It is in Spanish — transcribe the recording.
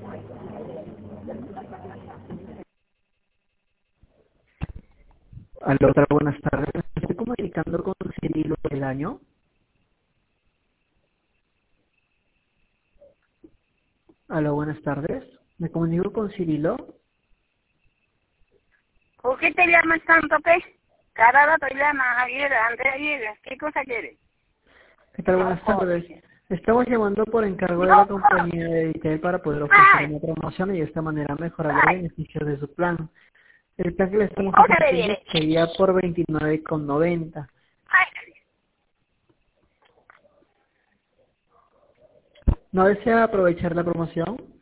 Aló, otra buenas tardes. Me estoy comunicando con Cirilo del año. Aló, buenas tardes. Me comunico con Cirilo. ¿Por qué te llamas tanto, pez? Cada rato llamas ayer, antes de ayer. ¿Qué cosa quieres? ¿Qué tal? No Buenas tardes. jodas. Estamos llamando por encargo de No la jodas. compañía de Editel para poder ofrecer Ay, una promoción y de esta manera mejorar los ay. beneficios de su plan. El plan que le ¿Qué estamos cosa le ofreciendo diré? sería por 29,90. Ay, ¿No desea aprovechar la promoción?